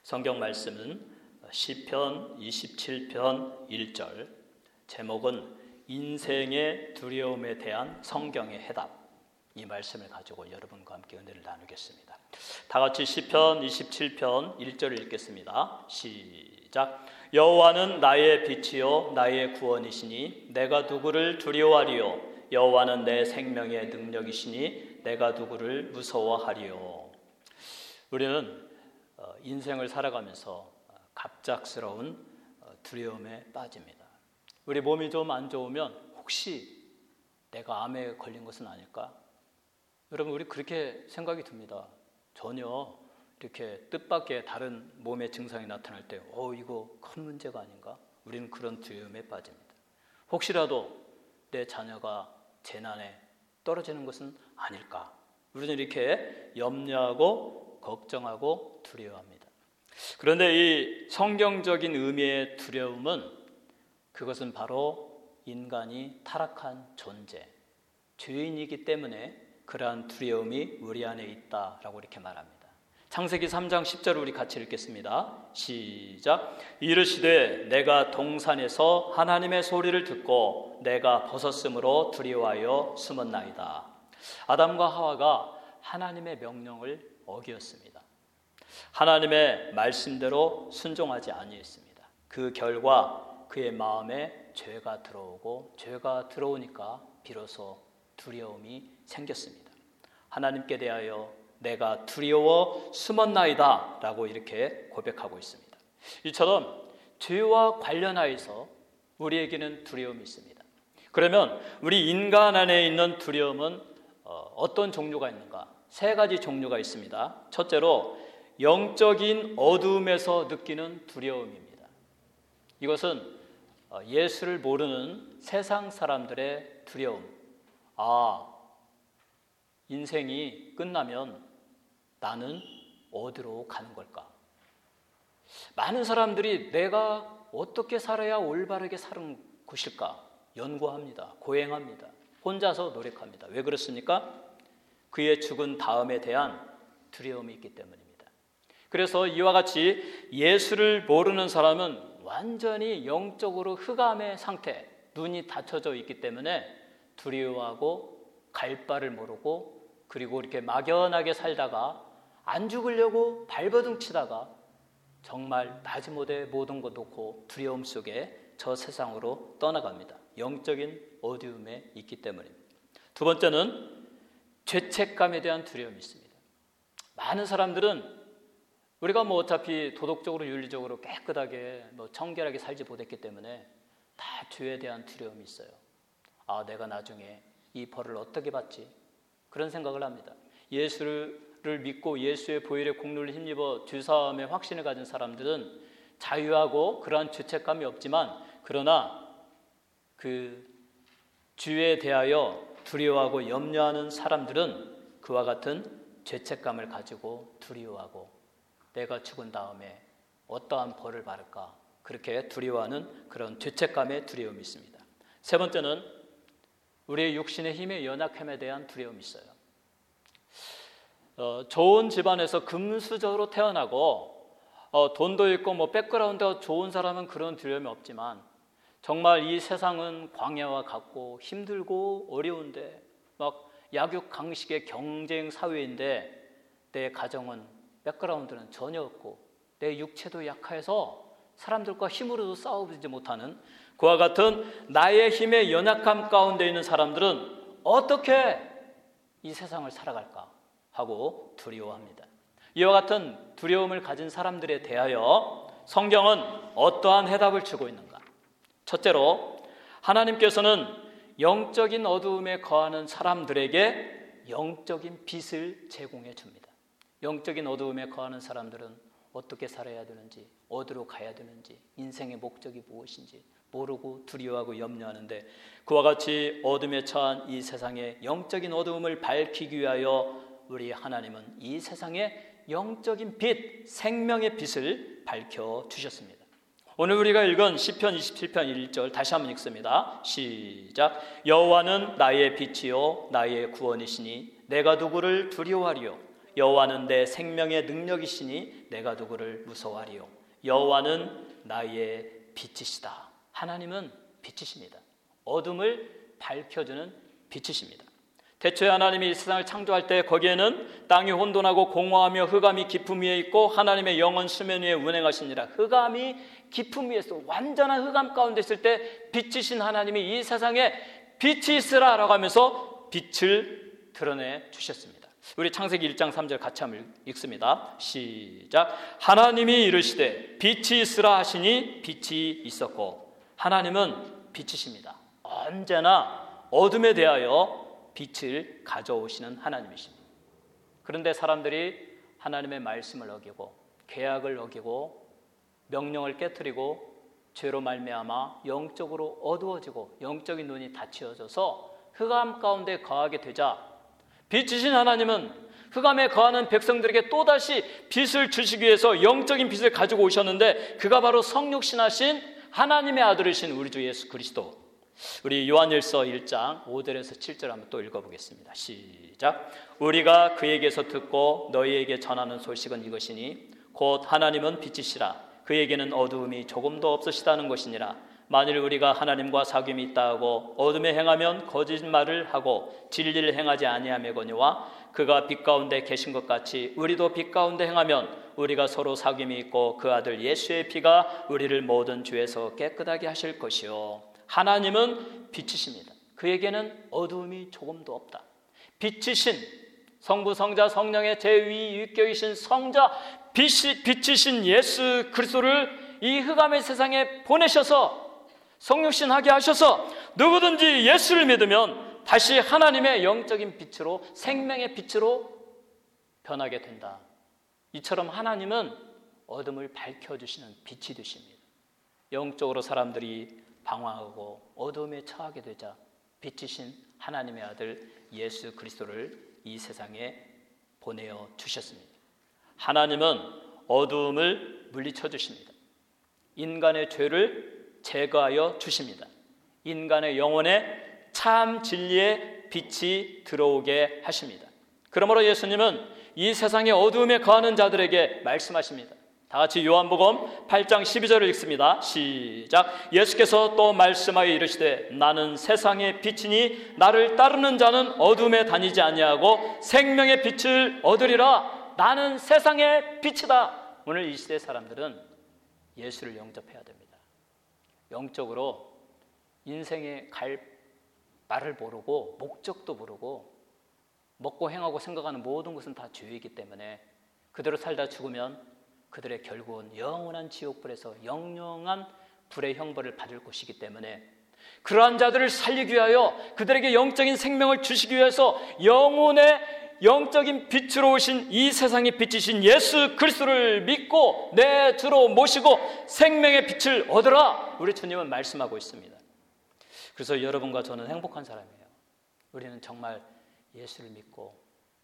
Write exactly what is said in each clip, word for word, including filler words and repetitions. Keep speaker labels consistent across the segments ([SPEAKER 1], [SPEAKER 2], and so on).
[SPEAKER 1] 성경 말씀은 시편 이십칠 편 일 절, 제목은 인생의 두려움에 대한 성경의 해답. 이 말씀을 가지고 여러분과 함께 은혜를 나누겠습니다. 다 같이 시편 이십칠 편 일 절을 읽겠습니다. 시작. 여호와는 나의 빛이요 나의 구원이시니 내가 누구를 두려워하리요. 여호와는 내 생명의 능력이시니 내가 누구를 무서워하리요. 우리는 인생을 살아가면서 갑작스러운 두려움에 빠집니다. 우리 몸이 좀 안 좋으면 혹시 내가 암에 걸린 것은 아닐까? 여러분, 우리 그렇게 생각이 듭니다. 전혀 이렇게 뜻밖의 다른 몸의 증상이 나타날 때 어, 이거 큰 문제가 아닌가? 우리는 그런 두려움에 빠집니다. 혹시라도 내 자녀가 재난에 떨어지는 것은 아닐까? 우리는 이렇게 염려하고 걱정하고 두려워합니다. 그런데 이 성경적인 의미의 두려움은 그것은 바로 인간이 타락한 존재, 죄인이기 때문에 그러한 두려움이 우리 안에 있다라고 이렇게 말합니다. 창세기 삼 장 십 절을 우리 같이 읽겠습니다. 시작. 이르시되 내가 동산에서 하나님의 소리를 듣고 내가 벗었으므로 두려워하여 숨었나이다. 아담과 하와가 하나님의 명령을 어기었습니다. 하나님의 말씀대로 순종하지 아니했습니다. 그 결과 그의 마음에 죄가 들어오고 죄가 들어오니까 비로소 두려움이 생겼습니다. 하나님께 대하여 내가 두려워 숨었나이다 라고 이렇게 고백하고 있습니다. 이처럼 죄와 관련하여서 우리에게는 두려움이 있습니다. 그러면 우리 인간 안에 있는 두려움은 어떤 종류가 있는가? 세 가지 종류가 있습니다. 첫째로 영적인 어두움에서 느끼는 두려움입니다. 이것은 예수를 모르는 세상 사람들의 두려움. 아, 인생이 끝나면 나는 어디로 가는 걸까? 많은 사람들이 내가 어떻게 살아야 올바르게 사는 것일까? 연구합니다. 고행합니다. 혼자서 노력합니다. 왜 그렇습니까? 그의 죽은 다음에 대한 두려움이 있기 때문입니다. 그래서 이와 같이 예수를 모르는 사람은 완전히 영적으로 흑암의 상태, 눈이 닫혀져 있기 때문에 두려워하고 갈 바를 모르고 그리고 이렇게 막연하게 살다가 안 죽으려고 발버둥 치다가 정말 마지못해 모든 것 놓고 두려움 속에 저 세상으로 떠나갑니다. 영적인 어두움에 있기 때문입니다. 두 번째는 죄책감에 대한 두려움이 있습니다. 많은 사람들은 우리가 뭐 어차피 도덕적으로 윤리적으로 깨끗하게 뭐 청결하게 살지 못했기 때문에 다 죄에 대한 두려움이 있어요. 아, 내가 나중에 이 벌을 어떻게 받지? 그런 생각을 합니다. 예수를 믿고 예수의 보혈의 공로를 힘입어 죄사함의 확신을 가진 사람들은 자유하고 그러한 죄책감이 없지만 그러나 그 죄에 대하여 두려워하고 염려하는 사람들은 그와 같은 죄책감을 가지고 두려워하고 내가 죽은 다음에 어떠한 벌을 받을까 그렇게 두려워하는 그런 죄책감의 두려움이 있습니다. 세 번째는 우리의 육신의 힘의 연약함에 대한 두려움이 있어요. 어, 좋은 집안에서 금수저로 태어나고 어, 돈도 있고 뭐 백그라운드가 좋은 사람은 그런 두려움이 없지만 정말 이 세상은 광야와 같고 힘들고 어려운데 막 약육강식의 경쟁 사회인데 내 가정은 백그라운드는 전혀 없고 내 육체도 약해서 사람들과 힘으로도 싸우지 못하는 그와 같은 나의 힘의 연약함 가운데 있는 사람들은 어떻게 이 세상을 살아갈까 하고 두려워합니다. 이와 같은 두려움을 가진 사람들에 대하여 성경은 어떠한 해답을 주고 있는가? 첫째로 하나님께서는 영적인 어두움에 거하는 사람들에게 영적인 빛을 제공해 줍니다. 영적인 어두움에 거하는 사람들은 어떻게 살아야 되는지, 어디로 가야 되는지, 인생의 목적이 무엇인지 모르고 두려워하고 염려하는데 그와 같이 어둠에 처한 이 세상의 영적인 어두움을 밝히기 위하여 우리 하나님은 이 세상에 영적인 빛, 생명의 빛을 밝혀주셨습니다. 오늘 우리가 읽은 시편 이십칠 편 일 절 다시 한번 읽습니다. 시작. 여호와는 나의 빛이요 나의 구원이시니 내가 누구를 두려워하리요. 여호와는 내 생명의 능력이시니 내가 누구를 무서워하리요. 여호와는 나의 빛이시다. 하나님은 빛이십니다. 어둠을 밝혀주는 빛이십니다. 태초에 하나님이 이 세상을 창조할 때 거기에는 땅이 혼돈하고 공허하며 흑암이 깊음 위에 있고 하나님의 영은 수면 위에 운행하시니라. 흑암이 깊음 위에 있어 완전한 흑암 가운데 있을 때 빛이신 하나님이 이 세상에 빛이 있으라 라고 하면서 빛을 드러내 주셨습니다. 우리 창세기 일 장 삼 절 같이 한번 읽습니다. 시작. 하나님이 이르시되 빛이 있으라 하시니 빛이 있었고. 하나님은 빛이십니다. 언제나 어둠에 대하여 빛을 가져오시는 하나님이십니다. 그런데 사람들이 하나님의 말씀을 어기고 계약을 어기고 명령을 깨트리고 죄로 말미암아 영적으로 어두워지고 영적인 눈이 닫혀져서 흑암 가운데 거하게 되자 빛이신 하나님은 흑암에 거하는 백성들에게 또다시 빛을 주시기 위해서 영적인 빛을 가지고 오셨는데 그가 바로 성육신하신 하나님의 아들이신 우리 주 예수 그리스도. 우리 요한일서 일 장 오 절에서 칠 절 한번 또 읽어보겠습니다. 시작. 우리가 그에게서 듣고 너희에게 전하는 소식은 이것이니 곧 하나님은 빛이시라. 그에게는 어두움이 조금도 없으시다는 것이니라. 만일 우리가 하나님과 사귐이 있다 하고 어둠에 행하면 거짓말을 하고 진리를 행하지 아니하매거니와 그가 빛 가운데 계신 것 같이 우리도 빛 가운데 행하면 우리가 서로 사귐이 있고 그 아들 예수의 피가 우리를 모든 죄에서 깨끗하게 하실 것이요. 하나님은 빛이십니다. 그에게는 어두움이 조금도 없다. 빛이신 성부 성자 성령의 제위 위격이신 성자 빛이, 빛이신 예수 그리스도를 이 흑암의 세상에 보내셔서 성육신하게 하셔서 누구든지 예수를 믿으면 다시 하나님의 영적인 빛으로 생명의 빛으로 변하게 된다. 이처럼 하나님은 어둠을 밝혀주시는 빛이 되십니다. 영적으로 사람들이 방황하고 어둠에 처하게 되자 빛이신 하나님의 아들 예수 그리스도를 이 세상에 보내어 주셨습니다. 하나님은 어두움을 물리쳐 주십니다. 인간의 죄를 제거하여 주십니다. 인간의 영혼에 참 진리의 빛이 들어오게 하십니다. 그러므로 예수님은 이 세상의 어두움에 거하는 자들에게 말씀하십니다. 다 같이 요한복음 팔 장 십이 절을 읽습니다. 시작. 예수께서 또 말씀하여 이르시되 나는 세상의 빛이니 나를 따르는 자는 어둠에 다니지 아니하고 생명의 빛을 얻으리라. 나는 세상의 빛이다. 오늘 이 시대 사람들은 예수를 영접해야 됩니다. 영적으로 인생에 갈 말을 모르고 목적도 모르고 먹고 행하고 생각하는 모든 것은 다 죄이기 때문에 그대로 살다 죽으면 그들의 결국은 영원한 지옥불에서 영영한 불의 형벌을 받을 것이기 때문에 그러한 자들을 살리기 위하여 그들에게 영적인 생명을 주시기 위해서 영혼의 영적인 빛으로 오신 이 세상의 빛이신 예수 그리스도를 믿고 내 주로 모시고 생명의 빛을 얻으라. 우리 주님은 말씀하고 있습니다. 그래서 여러분과 저는 행복한 사람이에요. 우리는 정말 예수를 믿고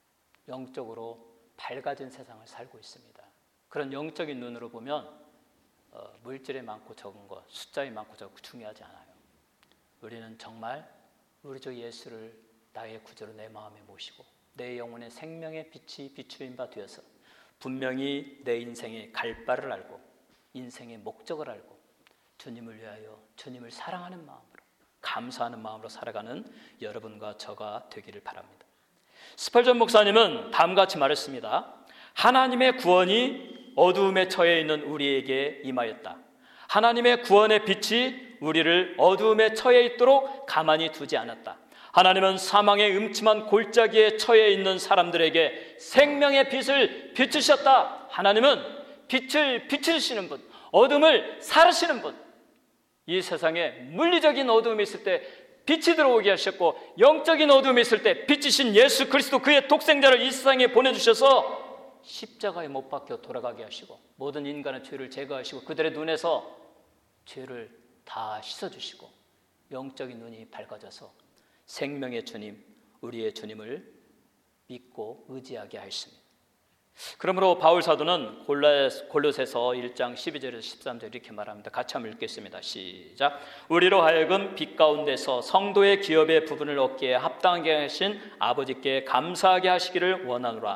[SPEAKER 1] 영적으로 밝아진 세상을 살고 있습니다. 그런 영적인 눈으로 보면 어, 물질이 많고 적은 것, 숫자이 많고 적은 것 중요하지 않아요. 우리는 정말 우리 주 예수를 나의 구주로 내 마음에 모시고 내 영혼의 생명의 빛이 비추인 바 되어서 분명히 내 인생의 갈 바를 알고 인생의 목적을 알고 주님을 위하여 주님을 사랑하는 마음으로 감사하는 마음으로 살아가는 여러분과 저가 되기를 바랍니다. 스펄전 목사님은 다음같이 말했습니다. 하나님의 구원이 어두움에 처해 있는 우리에게 임하였다. 하나님의 구원의 빛이 우리를 어두움에 처해 있도록 가만히 두지 않았다. 하나님은 사망의 음침한 골짜기에 처해 있는 사람들에게 생명의 빛을 비추셨다. 하나님은 빛을 비추시는 분, 어둠을 사르시는 분. 이 세상에 물리적인 어두움이 있을 때 빛이 들어오게 하셨고 영적인 어두움이 있을 때 빛이신 예수 그리스도 그의 독생자를 이 세상에 보내주셔서 십자가에 못 박혀 돌아가게 하시고 모든 인간의 죄를 제거하시고 그들의 눈에서 죄를 다 씻어주시고 영적인 눈이 밝아져서 생명의 주님, 우리의 주님을 믿고 의지하게 하십니다. 그러므로 바울 사도는 골로새서 일 장 십이 절에서 십삼 절 이렇게 말합니다. 같이 한번 읽겠습니다. 시작. 우리로 하여금 빛 가운데서 성도의 기업의 부분을 얻기에 합당하게 하신 아버지께 감사하게 하시기를 원하노라.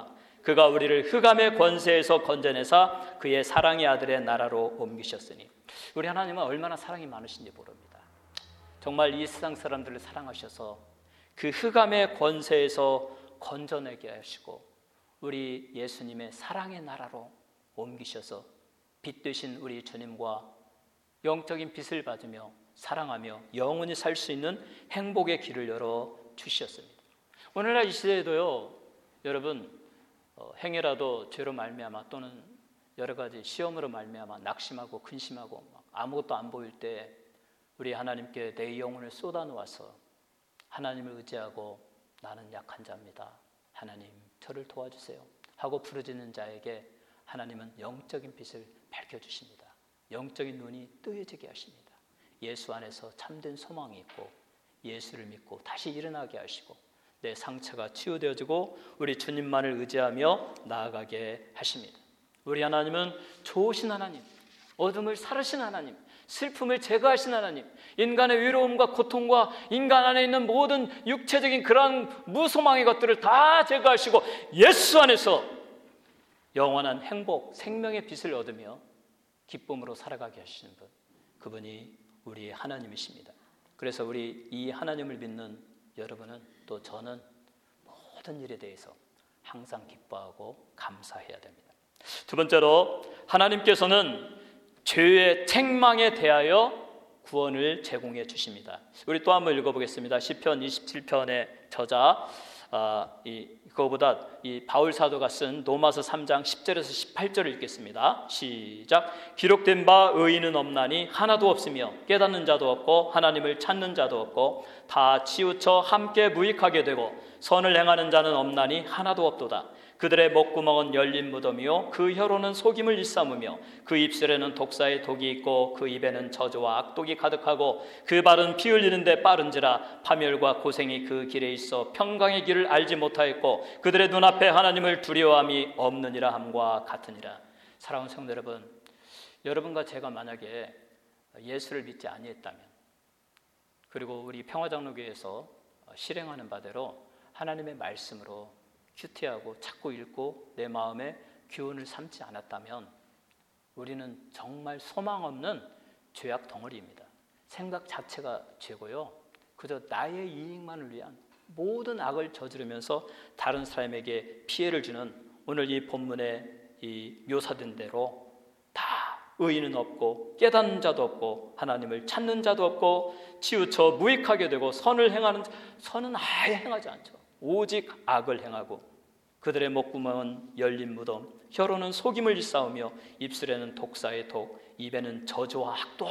[SPEAKER 1] 그가 우리를 흑암의 권세에서 건져내사 그의 사랑의 아들의 나라로 옮기셨으니. 우리 하나님은 얼마나 사랑이 많으신지 모릅니다. 정말 이 세상 사람들을 사랑하셔서 그 흑암의 권세에서 건져내게 하시고 우리 예수님의 사랑의 나라로 옮기셔서 빛 되신 우리 주님과 영적인 빛을 받으며 사랑하며 영원히 살 수 있는 행복의 길을 열어 주셨습니다. 오늘날 이 시대에도요, 여러분 어, 행여라도 죄로 말미암아 또는 여러 가지 시험으로 말미암아 낙심하고 근심하고 아무것도 안 보일 때 우리 하나님께 내 영혼을 쏟아놓아서 하나님을 의지하고 나는 약한 자입니다, 하나님 저를 도와주세요 하고 부르짖는 자에게 하나님은 영적인 빛을 밝혀주십니다. 영적인 눈이 뜨여지게 하십니다. 예수 안에서 참된 소망이 있고 예수를 믿고 다시 일어나게 하시고 내 상처가 치유되어지고 우리 주님만을 의지하며 나아가게 하십니다. 우리 하나님은 좋으신 하나님, 어둠을 사르신 하나님, 슬픔을 제거하신 하나님, 인간의 외로움과 고통과 인간 안에 있는 모든 육체적인 그러한 무소망의 것들을 다 제거하시고 예수 안에서 영원한 행복, 생명의 빛을 얻으며 기쁨으로 살아가게 하시는 분, 그분이 우리의 하나님이십니다. 그래서 우리 이 하나님을 믿는 여러분은 또 저는 모든 일에 대해서 항상 기뻐하고 감사해야 됩니다. 두 번째로 하나님께서는 죄의 책망에 대하여 구원을 제공해 주십니다. 우리 또 한번 읽어보겠습니다. 시편 이십칠 편의 저자 아, 이, 그거보다 이 바울 사도가 쓴 로마서 삼 장 십 절에서 십팔 절을 읽겠습니다. 시작. 기록된 바 의인은 없나니 하나도 없으며 깨닫는 자도 없고 하나님을 찾는 자도 없고 다 치우쳐 함께 무익하게 되고 선을 행하는 자는 없나니 하나도 없도다. 그들의 목구멍은 열린 무덤이요 그 혀로는 속임을 일삼으며 그 입술에는 독사의 독이 있고 그 입에는 저주와 악독이 가득하고 그 발은 피 흘리는데 빠른지라 파멸과 고생이 그 길에 있어 평강의 길을 알지 못하였고 그들의 눈앞에 하나님을 두려워함이 없느니라 함과 같으니라. 사랑하는 성도 여러분, 여러분과 제가 만약에 예수를 믿지 아니했다면 그리고 우리 평화장로교회에서 실행하는 바대로 하나님의 말씀으로 큐티하고 찾고 읽고 내 마음에 교훈을 삼지 않았다면 우리는 정말 소망 없는 죄악 덩어리입니다. 생각 자체가 죄고요, 그저 나의 이익만을 위한 모든 악을 저지르면서 다른 사람에게 피해를 주는 오늘 이 본문에 이 묘사된 대로 다 의인은 없고 깨닫는 자도 없고 하나님을 찾는 자도 없고 치우쳐 무익하게 되고 선을 행하는 선은 아예 행하지 않죠. 오직 악을 행하고 그들의 목구멍은 열린 무덤, 혀로는 속임을 일삼으며 입술에는 독사의 독, 입에는 저주와 악독.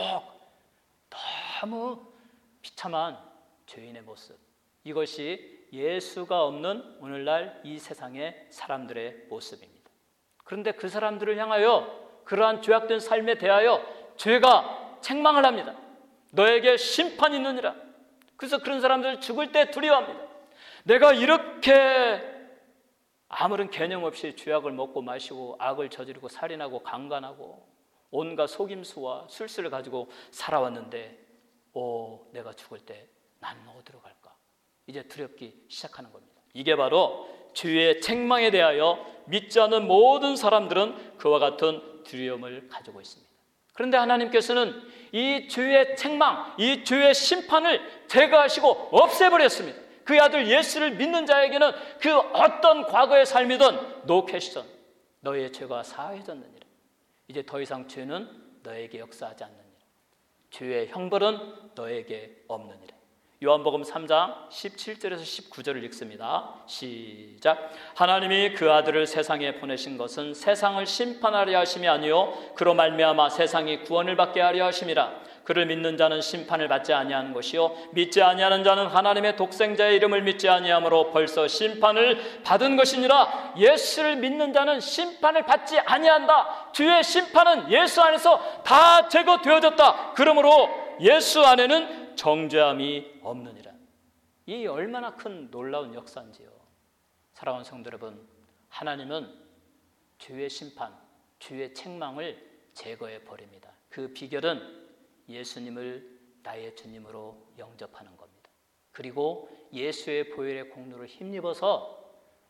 [SPEAKER 1] 너무 비참한 죄인의 모습, 이것이 예수가 없는 오늘날 이 세상의 사람들의 모습입니다. 그런데 그 사람들을 향하여 그러한 죄악된 삶에 대하여 죄가 책망을 합니다. 너에게 심판이 있느니라. 그래서 그런 사람들 죽을 때 두려워합니다. 내가 이렇게 아무런 개념 없이 죄악을 먹고 마시고 악을 저지르고 살인하고 강간하고 온갖 속임수와 술수를 가지고 살아왔는데 오, 내가 죽을 때 난 어디로 갈까? 이제 두렵기 시작하는 겁니다. 이게 바로 죄의 책망에 대하여 믿지 않는 모든 사람들은 그와 같은 두려움을 가지고 있습니다. 그런데 하나님께서는 이 죄의 책망, 이 죄의 심판을 제거하시고 없애버렸습니다. 그 아들 예수를 믿는 자에게는 그 어떤 과거의 삶이든 no question, 너의 죄가 사해졌느니라. 이제 더 이상 죄는 너에게 역사하지 않느니라. 죄의 형벌은 너에게 없느니라. 요한복음 삼 장 십칠 절에서 십구 절을 읽습니다. 시작. 하나님이 그 아들을 세상에 보내신 것은 세상을 심판하려 하심이 아니요 그로 말미암아 세상이 구원을 받게 하려 하심이라. 그를 믿는 자는 심판을 받지 아니하는 것이요 믿지 아니하는 자는 하나님의 독생자의 이름을 믿지 아니하므로 벌써 심판을 받은 것이니라. 예수를 믿는 자는 심판을 받지 아니한다. 죄의 심판은 예수 안에서 다 제거되어졌다. 그러므로 예수 안에는 정죄함이 없느니라. 이 얼마나 큰 놀라운 역사인지요. 사랑하는 성도 여러분, 하나님은 죄의 심판, 죄의 책망을 제거해 버립니다. 그 비결은 예수님을 나의 주님으로 영접하는 겁니다. 그리고 예수의 보혈의 공로를 힘입어서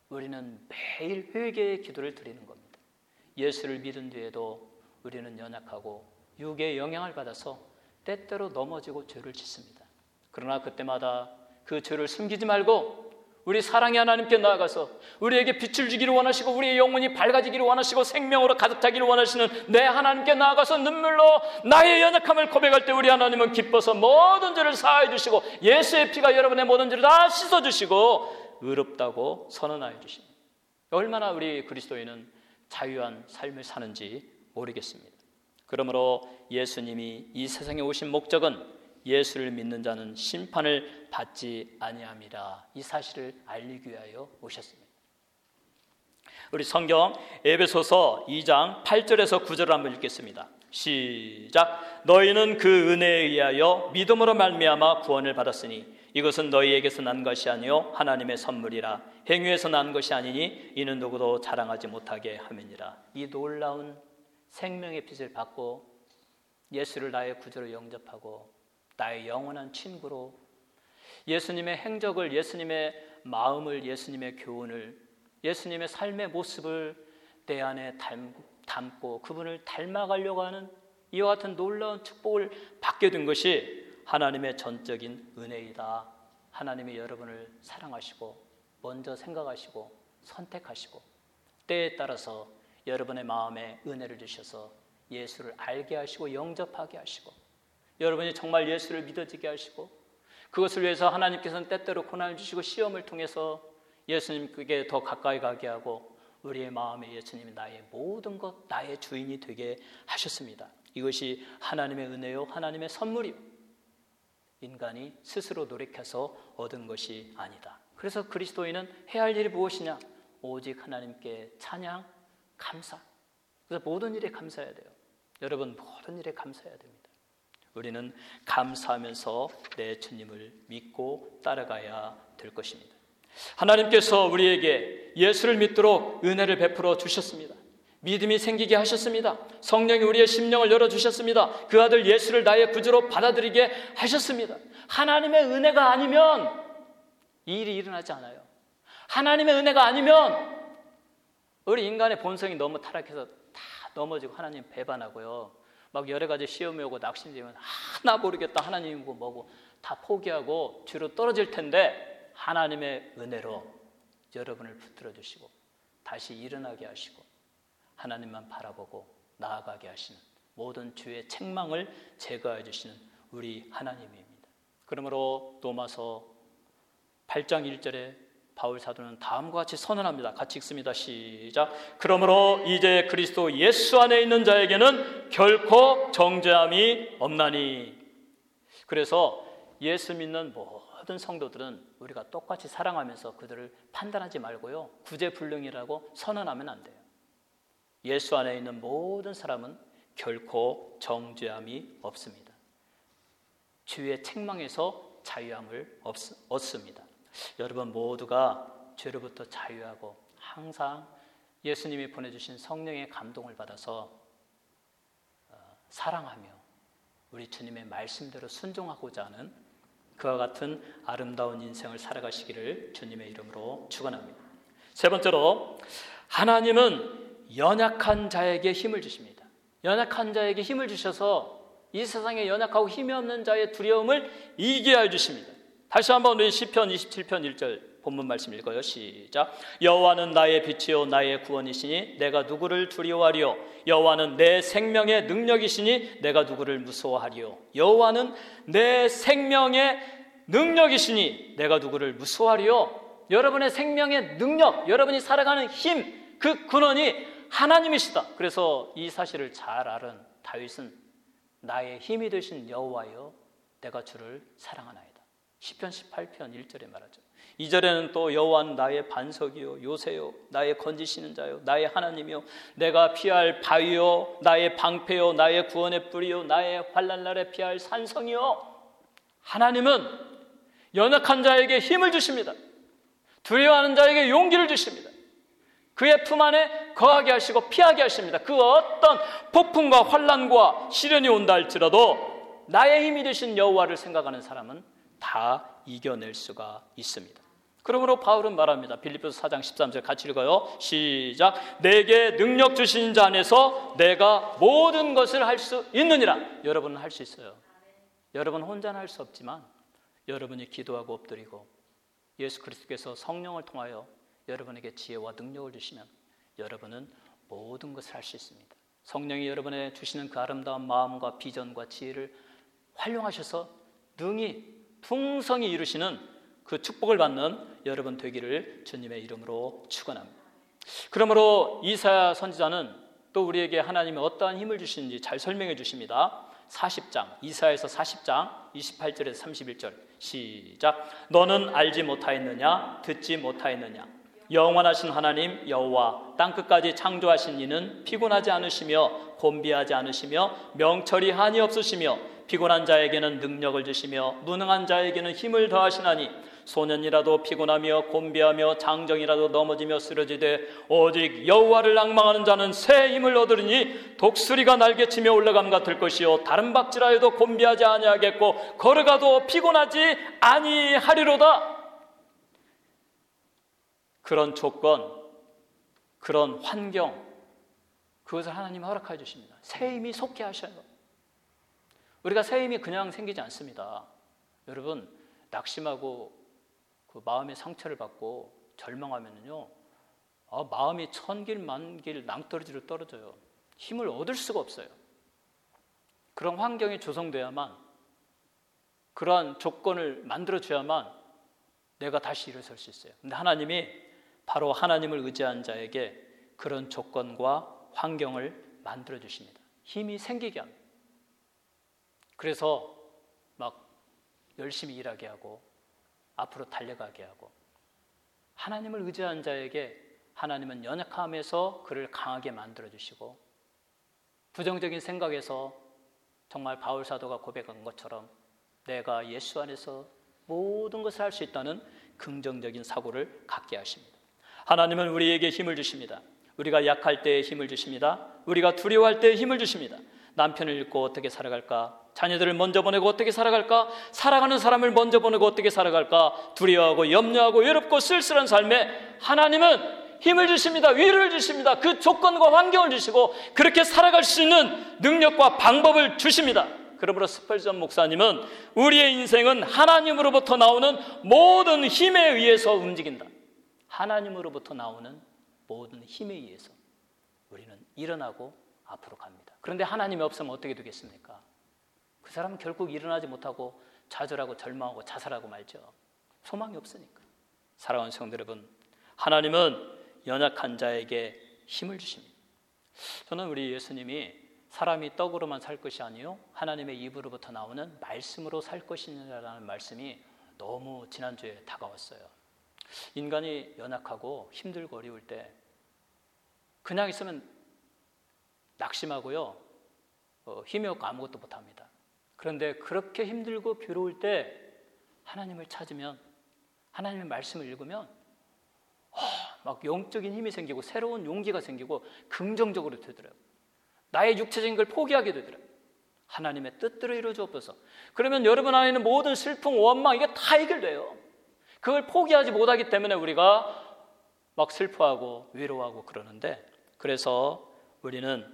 [SPEAKER 1] 우리는 매일 회개의 기도를 드리는 겁니다. 예수를 믿은 뒤에도 우리는 연약하고 육의 영향을 받아서 때때로 넘어지고 죄를 짓습니다. 그러나 그때마다 그 죄를 숨기지 말고 우리 사랑의 하나님께 나아가서 우리에게 빛을 주기를 원하시고 우리의 영혼이 밝아지기를 원하시고 생명으로 가득 차기를 원하시는 내 하나님께 나아가서 눈물로 나의 연약함을 고백할 때 우리 하나님은 기뻐서 모든 죄를 사하여 주시고 예수의 피가 여러분의 모든 죄를 다 씻어주시고 의롭다고 선언하여 주십니다. 얼마나 우리 그리스도인은 자유한 삶을 사는지 모르겠습니다. 그러므로 예수님이 이 세상에 오신 목적은 예수를 믿는 자는 심판을 받지 아니함이라, 이 사실을 알리기 위하여 오셨습니다. 우리 성경 에베소서 이 장 팔 절에서 구 절을 한번 읽겠습니다. 시작. 너희는 그 은혜에 의하여 믿음으로 말미암아 구원을 받았으니 이것은 너희에게서 난 것이 아니요 하나님의 선물이라. 행위에서 난 것이 아니니 이는 누구도 자랑하지 못하게 함이니라. 이 놀라운 생명의 빛을 받고 예수를 나의 구주로 영접하고 나의 영원한 친구로 예수님의 행적을, 예수님의 마음을, 예수님의 교훈을, 예수님의 삶의 모습을 내 안에 담고 그분을 닮아가려고 하는 이와 같은 놀라운 축복을 받게 된 것이 하나님의 전적인 은혜이다. 하나님이 여러분을 사랑하시고 먼저 생각하시고 선택하시고 때에 따라서 여러분의 마음에 은혜를 주셔서 예수를 알게 하시고 영접하게 하시고 여러분이 정말 예수를 믿어지게 하시고 그것을 위해서 하나님께서는 때때로 고난을 주시고 시험을 통해서 예수님께 더 가까이 가게 하고 우리의 마음에 예수님이 나의 모든 것, 나의 주인이 되게 하셨습니다. 이것이 하나님의 은혜요 하나님의 선물이요 인간이 스스로 노력해서 얻은 것이 아니다. 그래서 그리스도인은 해야 할 일이 무엇이냐? 오직 하나님께 찬양, 감사. 그래서 모든 일에 감사해야 돼요. 여러분 모든 일에 감사해야 됩니다. 우리는 감사하면서 내 주님을 믿고 따라가야 될 것입니다. 하나님께서 우리에게 예수를 믿도록 은혜를 베풀어 주셨습니다. 믿음이 생기게 하셨습니다. 성령이 우리의 심령을 열어주셨습니다. 그 아들 예수를 나의 구주로 받아들이게 하셨습니다. 하나님의 은혜가 아니면 이 일이 일어나지 않아요. 하나님의 은혜가 아니면 우리 인간의 본성이 너무 타락해서 다 넘어지고 하나님 배반하고요. 막 여러 가지 시험이 오고 낙심되면 하나 모르겠다 하나님이고 뭐고 다 포기하고 뒤로 떨어질 텐데 하나님의 은혜로 여러분을 붙들어 주시고 다시 일어나게 하시고 하나님만 바라보고 나아가게 하시는 모든 주의 책망을 제거해 주시는 우리 하나님입니다. 그러므로 로마서 팔 장 일 절에 바울 사도는 다음과 같이 선언합니다. 같이 읽습니다. 시작. 그러므로 이제 그리스도 예수 안에 있는 자에게는 결코 정죄함이 없나니. 그래서 예수 믿는 모든 성도들은 우리가 똑같이 사랑하면서 그들을 판단하지 말고요, 구제불능이라고 선언하면 안 돼요. 예수 안에 있는 모든 사람은 결코 정죄함이 없습니다. 주의 책망에서 자유함을 얻습니다. 여러분 모두가 죄로부터 자유하고 항상 예수님이 보내주신 성령의 감동을 받아서 사랑하며 우리 주님의 말씀대로 순종하고자 하는 그와 같은 아름다운 인생을 살아가시기를 주님의 이름으로 축원합니다. 세 번째로, 하나님은 연약한 자에게 힘을 주십니다. 연약한 자에게 힘을 주셔서 이 세상에 연약하고 힘이 없는 자의 두려움을 이기게 하여 주십니다. 다시 한번 우리 시편 이십칠 편 일 절 본문 말씀 읽어요. 시작. 여호와는 나의 빛이요 나의 구원이시니 내가 누구를 두려워하리요. 여호와는 내 생명의 능력이시니 내가 누구를 무서워하리요. 여호와는 내 생명의 능력이시니 내가 누구를 무서워하리요. 여러분의 생명의 능력, 여러분이 살아가는 힘, 그 근원이 하나님이시다. 그래서 이 사실을 잘 아는 다윗은 나의 힘이 되신 여호와여 내가 주를 사랑하나이다. 시편 십팔 편 일 절에 말하죠. 이 절에는 또 여호와는 나의 반석이요 요새요 나의 건지시는 자요 나의 하나님이요 내가 피할 바위요 나의 방패요 나의 구원의 뿌리요 나의 환난 날에 피할 산성이요. 하나님은 연약한 자에게 힘을 주십니다. 두려워하는 자에게 용기를 주십니다. 그의 품 안에 거하게 하시고 피하게 하십니다. 그 어떤 폭풍과 환난과 시련이 온다 할지라도 나의 힘이 되신 여호와를 생각하는 사람은 다 이겨낼 수가 있습니다. 그러므로 바울은 말합니다. 빌립보서 사 장 십삼 절 같이 읽어요. 시작. 내게 능력 주신 자 안에서 내가 모든 것을 할 수 있느니라. 여러분은 할 수 있어요. 여러분 혼자는 할 수 없지만 여러분이 기도하고 엎드리고 예수 그리스도께서 성령을 통하여 여러분에게 지혜와 능력을 주시면 여러분은 모든 것을 할 수 있습니다. 성령이 여러분에 주시는 그 아름다운 마음과 비전과 지혜를 활용하셔서 능히 풍성히 이루시는 그 축복을 받는 여러분 되기를 주님의 이름으로 축원합니다. 그러므로 이사야 선지자는 또 우리에게 하나님이 어떠한 힘을 주시는지 잘 설명해 주십니다. 사십 장, 이사야에서 사십 장 이십팔 절에서 삼십일 절 시작. 너는 알지 못하였느냐? 듣지 못하였느냐? 영원하신 하나님 여호와 땅끝까지 창조하신 이는 피곤하지 않으시며 곤비하지 않으시며 명철이 한이 없으시며 피곤한 자에게는 능력을 주시며 무능한 자에게는 힘을 더하시나니 소년이라도 피곤하며 곤비하며 장정이라도 넘어지며 쓰러지되 오직 여호와를 앙망하는 자는 새 힘을 얻으리니 독수리가 날개치며 올라감 같을 것이요 다른 박질하여도 곤비하지 아니하겠고 걸어가도 피곤하지 아니하리로다. 그런 조건, 그런 환경, 그것을 하나님이 허락해 주십니다. 새 힘이 속해 하셔요. 우리가 새 힘이 그냥 생기지 않습니다. 여러분, 낙심하고 그 마음의 상처를 받고 절망하면요, 아, 마음이 천길 만길 낭떠러지로 떨어져요. 힘을 얻을 수가 없어요. 그런 환경이 조성돼야만, 그러한 조건을 만들어줘야만 내가 다시 일어설 수 있어요. 근데 하나님이 바로 하나님을 의지한 자에게 그런 조건과 환경을 만들어 주십니다. 힘이 생기게 합니다. 그래서 막 열심히 일하게 하고 앞으로 달려가게 하고, 하나님을 의지한 자에게 하나님은 연약함에서 그를 강하게 만들어 주시고, 부정적인 생각에서 정말 바울 사도가 고백한 것처럼 내가 예수 안에서 모든 것을 할 수 있다는 긍정적인 사고를 갖게 하십니다. 하나님은 우리에게 힘을 주십니다. 우리가 약할 때에 힘을 주십니다. 우리가 두려워할 때에 힘을 주십니다. 남편을 잃고 어떻게 살아갈까? 자녀들을 먼저 보내고 어떻게 살아갈까? 살아가는 사람을 먼저 보내고 어떻게 살아갈까? 두려워하고 염려하고 외롭고 쓸쓸한 삶에 하나님은 힘을 주십니다. 위로를 주십니다. 그 조건과 환경을 주시고 그렇게 살아갈 수 있는 능력과 방법을 주십니다. 그러므로 스펄전 목사님은 우리의 인생은 하나님으로부터 나오는 모든 힘에 의해서 움직인다. 하나님으로부터 나오는 모든 힘에 의해서 우리는 일어나고 앞으로 갑니다. 그런데 하나님이 없으면 어떻게 되겠습니까? 그 사람은 결국 일어나지 못하고 좌절하고 절망하고 자살하고 말죠. 소망이 없으니까. 사랑하는 성도 여러분, 하나님은 연약한 자에게 힘을 주십니다. 저는 우리 예수님이 사람이 떡으로만 살 것이 아니요 하나님의 입으로부터 나오는 말씀으로 살 것이라는 말씀이 너무 지난주에 다가왔어요. 인간이 연약하고 힘들고 어려울 때 그냥 있으면 낙심하고요, 어, 힘이 없고 아무것도 못합니다. 그런데 그렇게 힘들고 괴로울 때 하나님을 찾으면, 하나님의 말씀을 읽으면 어, 막 영적인 힘이 생기고 새로운 용기가 생기고 긍정적으로 되더라고요. 나의 육체적인 걸 포기하게 되더라고요. 하나님의 뜻대로 이루어 주옵소서. 그러면 여러분 안에 있는 모든 슬픔, 원망 이게 다 해결돼요. 그걸 포기하지 못하기 때문에 우리가 막 슬퍼하고 외로워하고 그러는데, 그래서 우리는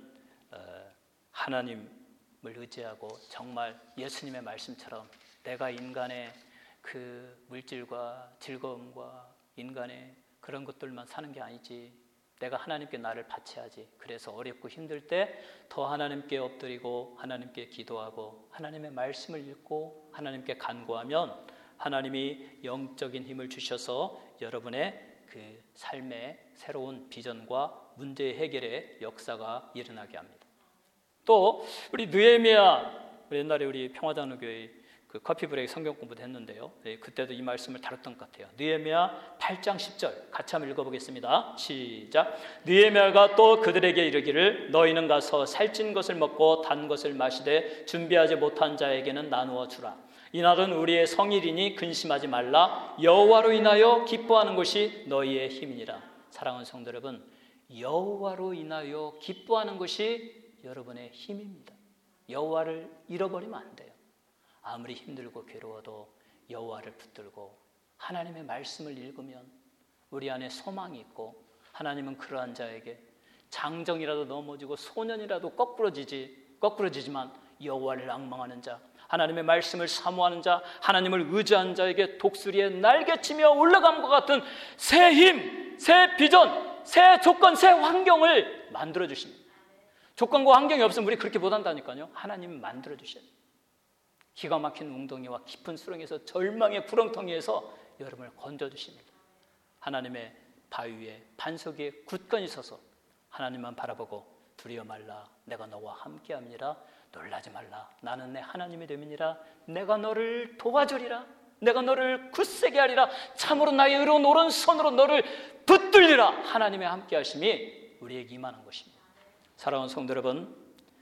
[SPEAKER 1] 하나님을 의지하고 정말 예수님의 말씀처럼 내가 인간의 그 물질과 즐거움과 인간의 그런 것들만 사는 게 아니지, 내가 하나님께 나를 바쳐야지. 그래서 어렵고 힘들 때 더 하나님께 엎드리고 하나님께 기도하고 하나님의 말씀을 읽고 하나님께 간구하면 하나님이 영적인 힘을 주셔서 여러분의 그 삶의 새로운 비전과 문제 해결의 역사가 일어나게 합니다. 또 우리 느헤미야, 옛날에 우리 평화장로교회 그 커피 브레이크 성경 공부도 했는데요, 네, 그때도 이 말씀을 다뤘던 것 같아요. 느헤미야 팔 장 십 절 같이 한번 읽어보겠습니다. 시작. 느헤미야가 또 그들에게 이르기를 너희는 가서 살찐 것을 먹고 단 것을 마시되 준비하지 못한 자에게는 나누어 주라. 이날은 우리의 성일이니 근심하지 말라. 여호와로 인하여 기뻐하는 것이 너희의 힘이니라. 사랑하는 성도 여러분, 여호와로 인하여 기뻐하는 것이 여러분의 힘입니다. 여호와를 잃어버리면 안 돼요. 아무리 힘들고 괴로워도 여호와를 붙들고 하나님의 말씀을 읽으면 우리 안에 소망이 있고, 하나님은 그러한 자에게 장정이라도 넘어지고 소년이라도 거꾸러지지 거꾸러지지만 여호와를 앙망하는 자, 하나님의 말씀을 사모하는 자, 하나님을 의지하는 자에게 독수리의 날개치며 올라감과 같은 새 힘, 새 비전, 새 조건, 새 환경을 만들어 주십니다. 조건과 환경이 없으면 우리 그렇게 못한다니까요. 하나님은 만들어 주셔야 돼요. 기가 막힌 웅덩이와 깊은 수렁에서, 절망의 구렁텅이에서 여러분을 건져 주십니다. 하나님의 바위 위에 반석 위에 굳건히 서서 하나님만 바라보고 두려워 말라, 내가 너와 함께함이니라. 놀라지 말라, 나는 내 하나님이 됨이니라. 내가 너를 도와주리라. 내가 너를 굳세게 하리라. 참으로 나의 의로운 오른손으로 너를 붙들리라. 하나님의 함께하심이 우리에게 임하는 것입니다. 사랑하는 성도 여러분,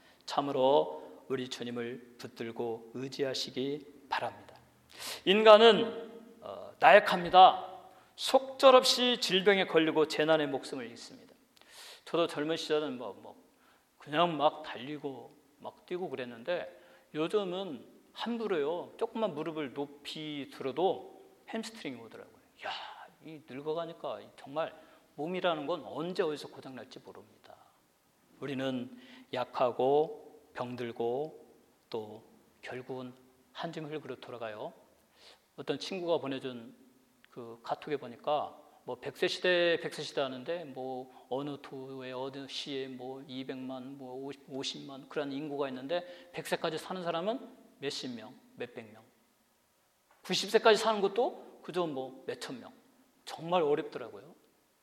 [SPEAKER 1] 참으로 우리 주님을 붙들고 의지하시기 바랍니다. 인간은 어, 나약합니다. 속절없이 질병에 걸리고 재난의 목숨을 잃습니다. 저도 젊은 시절은 뭐, 뭐 그냥 막 달리고 막 뛰고 그랬는데, 요즘은 함부로요 조금만 무릎을 높이 들어도 햄스트링이 오더라고요. 야, 이 늙어가니까 정말 몸이라는 건 언제 어디서 고장날지 모릅니다. 우리는 약하고 병들고 또 결국은 한줌 흘그로 돌아가요. 어떤 친구가 보내준 그 카톡에 보니까 뭐 백 세 시대 백 세 시대 하는데 뭐 어느 도에 어느 시에 뭐 이백만 뭐 오십만 그런 인구가 있는데 백 세까지 사는 사람은 몇십 명, 몇백 명. 구십 세까지 사는 것도 그저 뭐 몇천 명. 정말 어렵더라고요.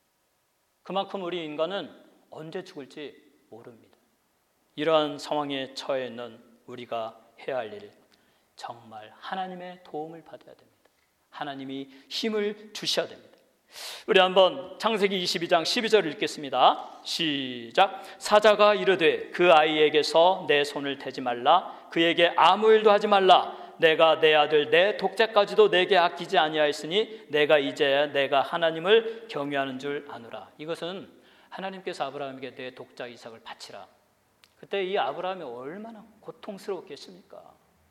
[SPEAKER 1] 그만큼 우리 인간은 언제 죽을지 모릅니다. 이러한 상황에 처해 있는 우리가 해야 할 일, 정말 하나님의 도움을 받아야 됩니다. 하나님이 힘을 주셔야 됩니다. 우리 한번 창세기 이십이 장 십이 절을 읽겠습니다. 시작. 사자가 이르되 그 아이에게서 내 손을 대지 말라. 그에게 아무 일도 하지 말라. 내가 내 아들 내 독자까지도 내게 아끼지 아니하였으니 내가 이제야 내가 하나님을 경외하는 줄 아노라. 이것은 하나님께서 아브라함에게 내 독자 이삭을 바치라. 그때 이 아브라함이 얼마나 고통스러웠겠습니까?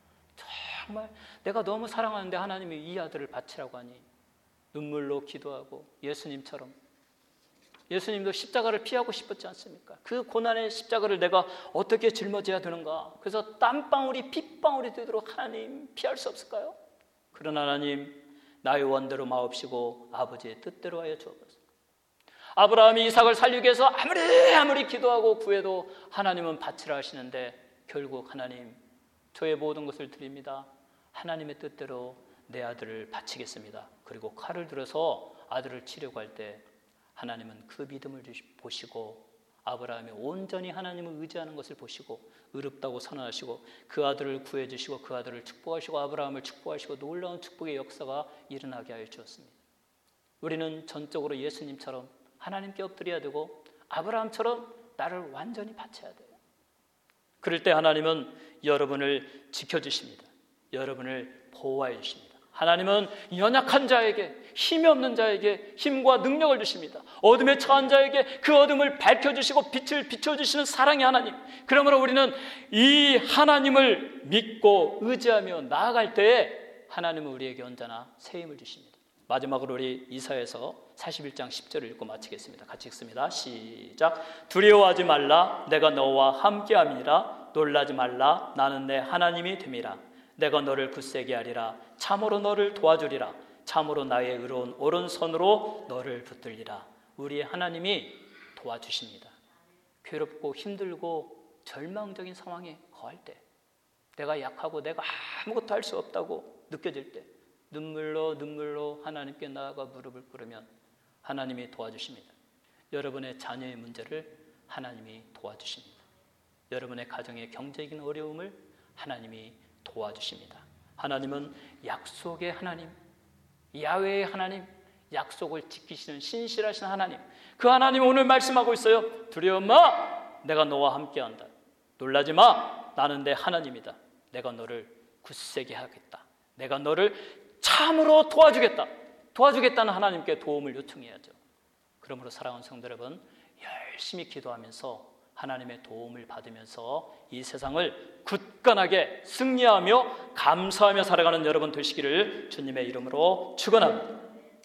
[SPEAKER 1] 정말 내가 너무 사랑하는데 하나님이 이 아들을 바치라고 하니 눈물로 기도하고, 예수님처럼 예수님도 십자가를 피하고 싶었지 않습니까? 그 고난의 십자가를 내가 어떻게 짊어져야 되는가? 그래서 땀방울이 핏방울이 되도록 하나님 피할 수 없을까요? 그러나 하나님, 나의 원대로 마옵시고 아버지의 뜻대로 하여 주옵소서. 아브라함이 이삭을 살리기 위해서 아무리 아무리 기도하고 구해도 하나님은 바치라 하시는데, 결국 하나님, 저의 모든 것을 드립니다. 하나님의 뜻대로 내 아들을 바치겠습니다. 그리고 칼을 들어서 아들을 치려고 할 때 하나님은 그 믿음을 보시고, 아브라함이 온전히 하나님을 의지하는 것을 보시고 의롭다고 선언하시고 그 아들을 구해주시고 그 아들을 축복하시고 아브라함을 축복하시고 놀라운 축복의 역사가 일어나게 하여 주었습니다. 우리는 전적으로 예수님처럼 하나님께 엎드려야 되고 아브라함처럼 나를 완전히 바쳐야 돼요. 그럴 때 하나님은 여러분을 지켜주십니다. 여러분을 보호하여 주십니다. 하나님은 연약한 자에게, 힘이 없는 자에게 힘과 능력을 주십니다. 어둠에 처한 자에게 그 어둠을 밝혀주시고 빛을 비춰주시는 사랑의 하나님. 그러므로 우리는 이 하나님을 믿고 의지하며 나아갈 때에 하나님은 우리에게 언제나 새 힘을 주십니다. 마지막으로 우리 이사야서 사십일 장 십 절을 읽고 마치겠습니다. 같이 읽습니다. 시작. 두려워하지 말라. 내가 너와 함께함이니라. 놀라지 말라. 나는 내 하나님이 됨이라. 내가 너를 굳세게 하리라. 참으로 너를 도와주리라. 참으로 나의 의로운 오른손으로 너를 붙들리라. 우리의 하나님이 도와주십니다. 괴롭고 힘들고 절망적인 상황에 거할 때, 내가 약하고 내가 아무것도 할 수 없다고 느껴질 때 눈물로 눈물로 하나님께 나아가 무릎을 꿇으면 하나님이 도와주십니다. 여러분의 자녀의 문제를 하나님이 도와주십니다. 여러분의 가정의 경제적인 어려움을 하나님이 도와주십니다. 하나님은 약속의 하나님, 야훼의 하나님, 약속을 지키시는 신실하신 하나님. 그 하나님 오늘 말씀하고 있어요. 두려워 마, 내가 너와 함께한다. 놀라지 마, 나는 내 하나님이다. 내가 너를 굳세게 하겠다. 내가 너를 참으로 도와주겠다. 도와주겠다는 하나님께 도움을 요청해야죠. 그러므로 사랑하는 성도 여러분, 열심히 기도하면서 하나님의 도움을 받으면서 이 세상을 굳건하게 승리하며 감사하며 살아가는 여러분 되시기를 주님의 이름으로 축원합니다.